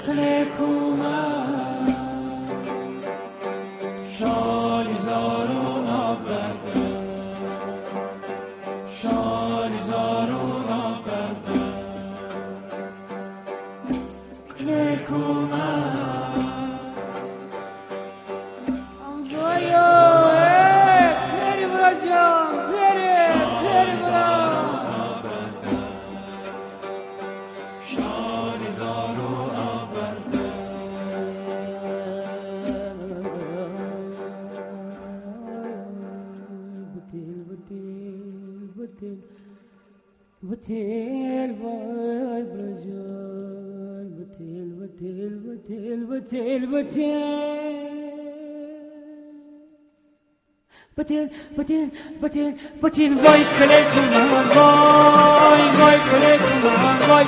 کلکومم شالی زارون آورده شالی زارون آورده کلکومم آمزایو پری برا جان پری برا شالی زارون آورده بتل وای برجان بتل وای کلکومم وای کلکومم وای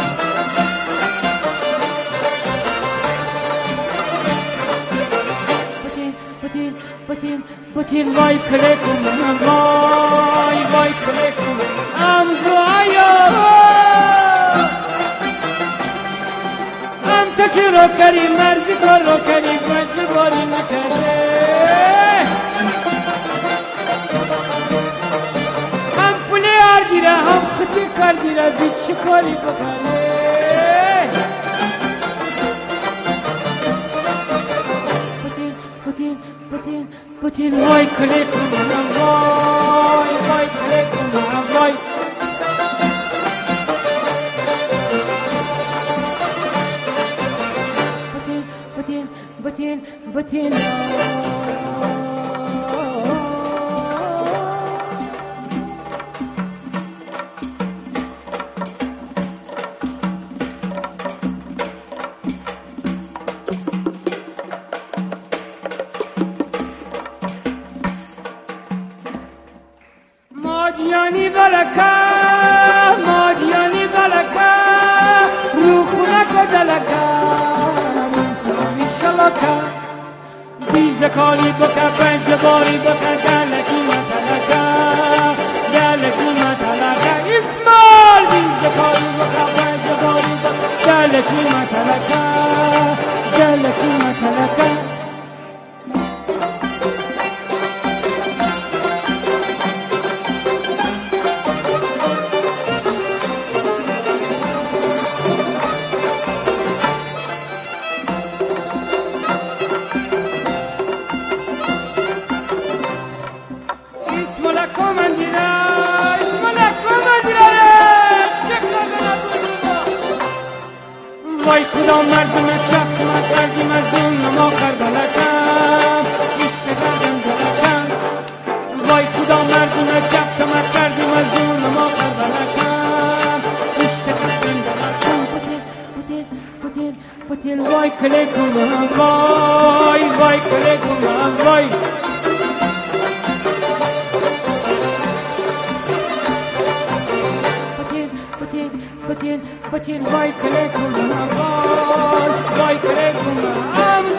بتل وای کلکومم وای کلکومم ام تو چرا کردی مرزی کار رو کردی مرزی باری نکرده هم پولی آردیره هم خطی کردیره زود چه کاری بکنه بتین وای کلکومم وای کلکومم وای بتین مادیانی بلکه رو خونک دلکه انسانی شلکه بیزکاری بکه پنجباری بکه دلکی متلکه اسمال بیزکاری بکه پنجباری بکه دلکی متلکه وای خدا مردم چپ کردیم از اون ما کربلکم عشق کردم دلکم وای خدا مردم چپ کردیم از اون ما کربلکم عشق کردم دلکم بتل وای کلکومم وای کلکومم وای بتین وای کلکومم وای کلکومم